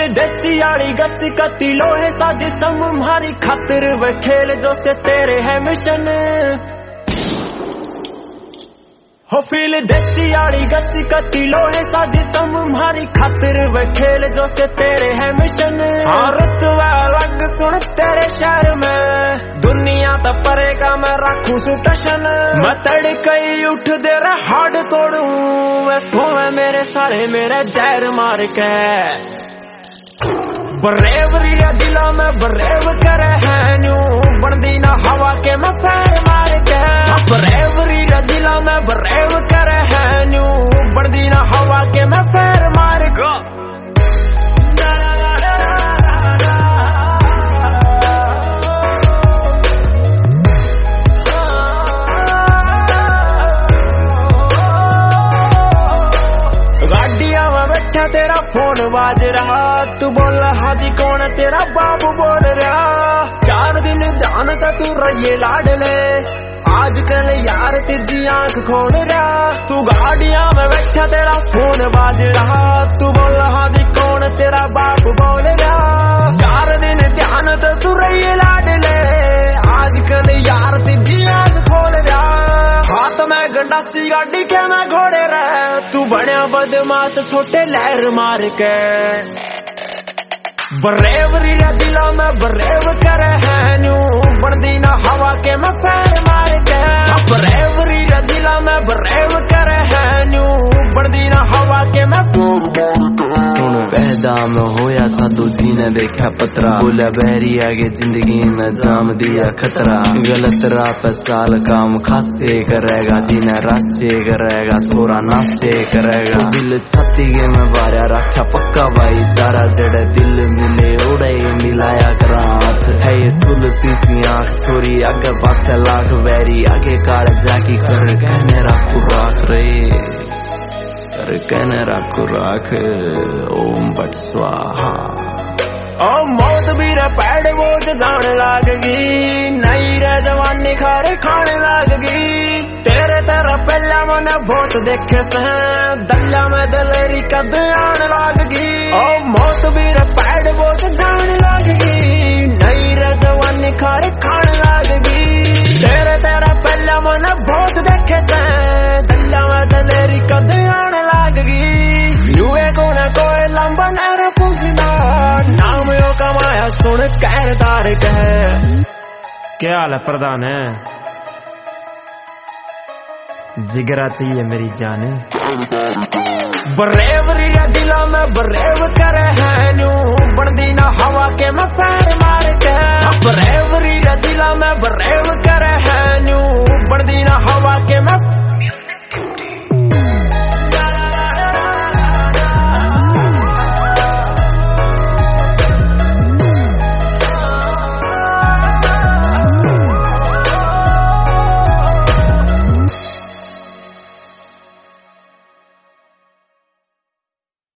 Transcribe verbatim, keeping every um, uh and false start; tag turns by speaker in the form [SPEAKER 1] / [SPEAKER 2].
[SPEAKER 1] feel देसी आड़ी गच कती लोहे साजी तुम्हारी खातिर वे खेल जो से तेरे है मिशन हो फील देसी आड़ी गच कती लोहे साजी तुम्हारी खातिर वे खेल जो से तेरे है मिशन हाँ रुतबा अलग सुन तेरे शहर में दुनिया तो परेगा मैं रखूं सुटशन मैं तड़कई उठ दे रहा हाड तोड़ू मैं सोवे मेरे सारे मेरे जहर मार के बरेवरी दिला में बरेव करे है न्यू बनदी ना हवा के मैं फैर मार के बरेवरी दिला में बरेव करे है न्यू बनदी ना हवा के मैं फैर मार के तेरा फोन बाज रहा तू बोल हाजी कौन तेरा बाबू बोल रहा चार दिन ध्यान था तू रही लाड ले आजकल यार तेजी आंख खोल रहा तू गाड़िया में बैठा तेरा फोन बाज रहा तू बोल हाजी कौन तेरा बाबू बोल रहा चार दिन ध्यान था तू रही लाड ले आजकल यार तेजी आंख खोल रहा हाथ में गंडासी गाड़ी के मैं घोड़े रहे तू बढ़िया बदमाश छोटे लहर मार के बरेवरी दिला में बरेव करे है न्यू बनदी ना हवा के मैं फैर मार के बरेवरी दिला में बरेव करे है न्यू बनदी ना हवा के मैं
[SPEAKER 2] पैदा में होया साधु जी ने देखा पतरा बोला बहरी आगे जिंदगी ने जाम दिया खतरा गलत राह पे चाल काम खासे करेगा जीना रास्ते करेगा थोड़ा नास्ते करेगा दिल छाती के में बारा रखा पक्का भाई चारा जड़े दिल मिले उड़े मिलाया करात है ये तुलसी सी आँख छोरी आगे पास लाख बैरी आगे काट जाकी कर कहने रखू राख रे कर कहने रखू राख ओम बट स्वाहा
[SPEAKER 1] ओ मौत भी रे पैड़ बोझ जाने लागगी नई रे जवानी खारे खाने लागगी तेरे तेरा पहला मन बहुत देखे से दल्ला में दलेरी कद आने लागगी ओ मौत भी रे पैड़ बोझ जाने लागगी नई रे जवानी खारे खाने लागगी तेरे तेरा पहला मन बहुत देखे से दल्ला में दलेरी कद आने लागगी युए को न कोई लंबा नहर पुछना नाम यो कमाया सुन कहदार कह क्या हाल है प्रधान है जिगरा चाहिए मेरी जान बरेवरी दिला में बरेव करे है न्यू बनदी ना हवा के मैं फैर मार के बरेवरी दिला में बरेव